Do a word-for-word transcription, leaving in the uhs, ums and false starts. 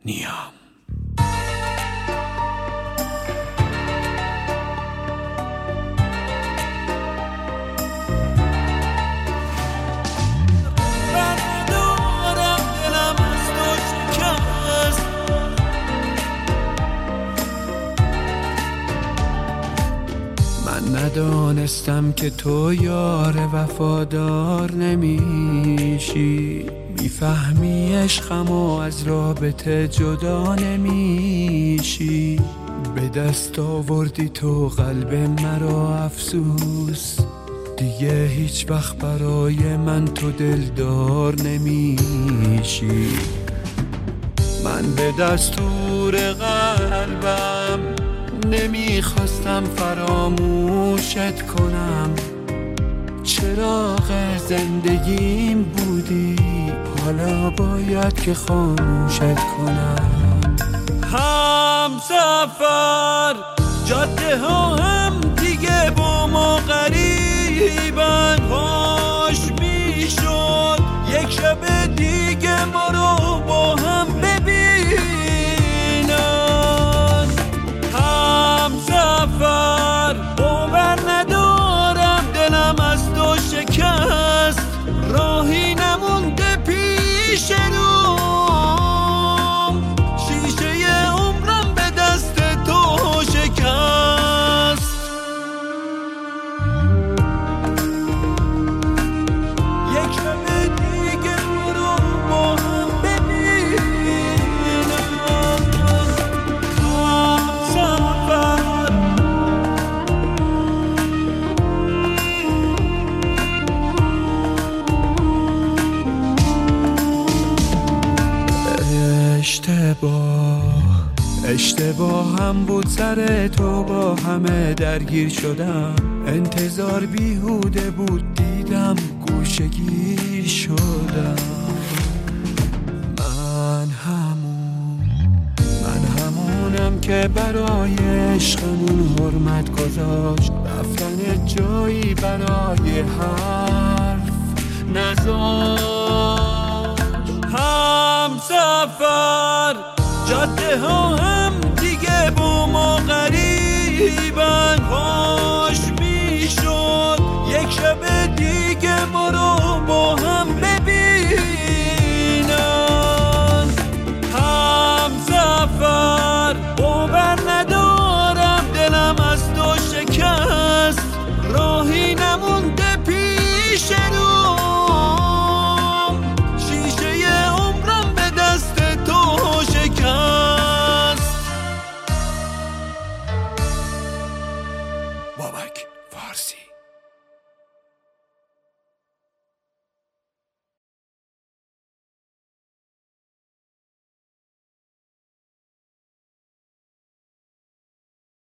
نیام. ندانستم که تو یار وفادار نمیشی، میفهمی عشقم و از رابطه جدا نمیشی. به دست آوردی تو قلب مرا افسوس، دیگه هیچ وقت برای من تو دلدار نمیشی. من به دستور قلبم نمیخواستم فراموشت کنم، چراغ زندگیم بودی، حالا باید که خاموشت کنم. هم سفر جاده ها هم دیگه با ما غریبن، پاش میشد یک شب دیگه ما رو با هم ببینن. هم سفر باور ندارم دلم از تو شکست، راهی نمونده پیش روم، شیشه عمرم به دست تو شکست. یک شب دیگه برو با هم ببینم. هم سفر اشتباه اشتباه هم بود سر تو، با همه درگیر شدم، انتظار بیهوده بود دیدم گوشگیر شدم. من همون من همونم که برای عشقمون حرمت گذاشت، رفتن جایی برای حرف نذاشت. هم سفر جاده ها هم دیگه با ما